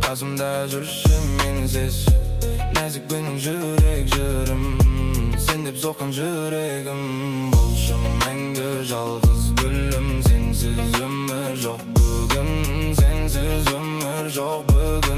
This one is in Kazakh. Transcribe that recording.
Ağzımda жүрші менсіз нәзік менің жүрек жырым сен деп соққан жүрегім болшы мәңгі жалғыз гүлім сенсіз өмір жоқ бүгін сенсіз өмір жоқ бүгін